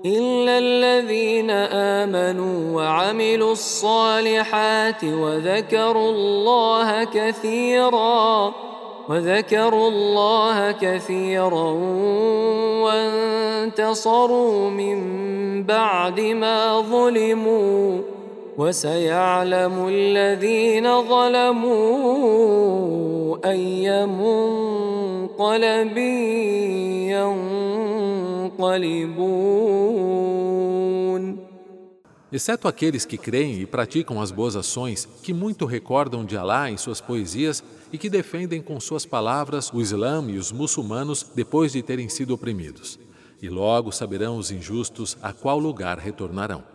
إلا الذين آمنوا وعملوا الصالحات وذكروا الله كثيرا وانتصروا من بعد ما ظلموا وسيعلم الذين ظلموا أي منقلب ينقلبون. Exceto aqueles que creem e praticam as boas ações, que muito recordam de Alá em suas poesias e que defendem com suas palavras o Islã e os muçulmanos depois de terem sido oprimidos. E logo saberão os injustos a qual lugar retornarão.